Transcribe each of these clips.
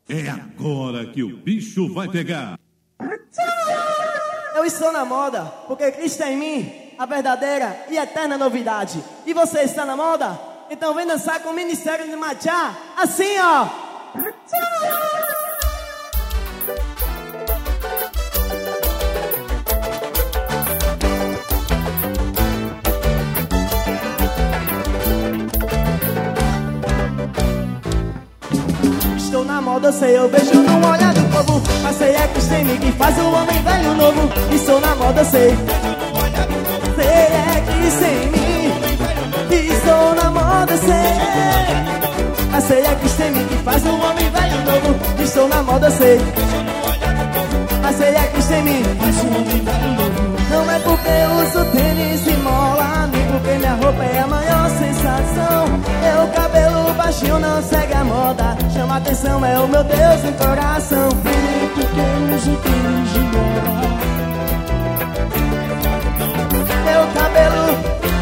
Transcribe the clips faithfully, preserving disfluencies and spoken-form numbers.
É agora que o bicho vai pegar. Eu estou na moda, porque Cristo é em mim, a verdadeira e eterna novidade. E você está na moda? Então vem dançar com o Ministério de Machá, assim ó. Estou na moda, sei, eu vejo no olhar do povo. Mas sei é Cristo em mim que faz o homem velho novo. Estou na moda, sei, sei é Cristo em mim. Estou na moda, sei, mas sei é Cristo em mim que faz o homem velho novo. Estou na moda, sei, mas sei é Cristo em mim. Não é porque eu uso tênis e mola, nem porque minha roupa é a maior sensação. Meu cabelo baixinho não segue a moda, chama atenção, é o meu Deus no coração. Nem porque eu uso tênis e mola, meu cabelo.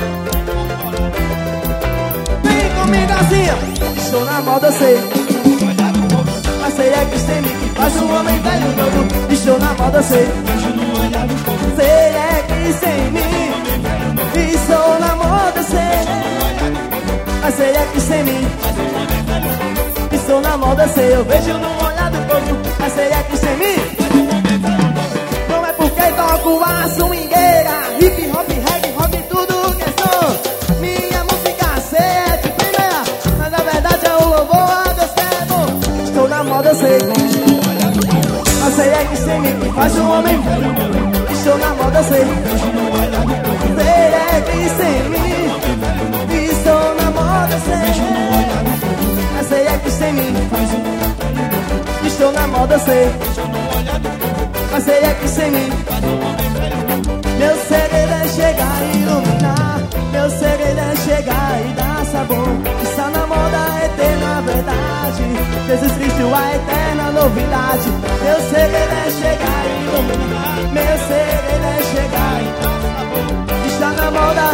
Vem comigo assim, estou na moda, sei, mas sei é Cristo em mim que faz um homem velho novo. Estou na moda, sei, sei é Cristo em mim. Estou na moda, sei, mas sei é Cristo em mim. Estou na moda, sei, eu vejo no olhar do povo, mas sei é Cristo em mim. Não é porque toco a swingueira, hip hop, reggae, rock, tudo que sou. Minha música é de primeira, mas na verdade é o louvor a Deus que é bom. Estou na moda, sei, mas sei é Cristo em mim que faz um homem. Estou na moda, sei, sei é Cristo em mim. Estou na moda, sei, mas sei é Cristo em mim. Estou na moda, sei, mas sei é Cristo em mim. Meu segredo é chegar e iluminar, meu segredo é chegar e dar sabor. Está na moda a eterna verdade, Jesus Cristo a eterna novidade. Meu segredo é chegar e iluminar, meu segredo é chegar e dar sabor. Está na moda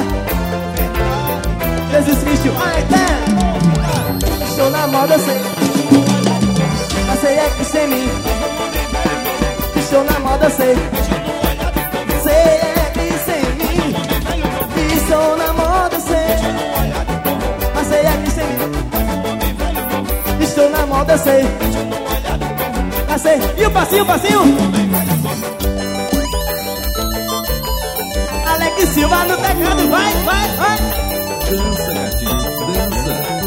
Jesus Cristo a eterna. Estou na moda, sei, mas sei é Cristo em mim. Estou na moda, sei, sei é Cristo em mim. Estou na moda, sei, mas sei é Cristo em mim. Estou na moda, sei, mas sei. E o passinho, o passinho. Alex Silva no teclado, vai, vai, vai. Dança, gatinho, dança.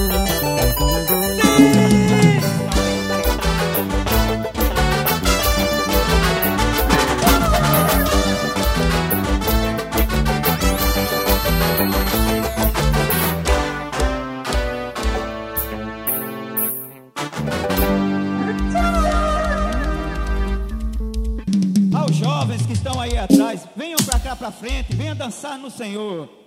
Aos jovens que estão aí atrás, venham pra cá pra frente, venham dançar no Senhor.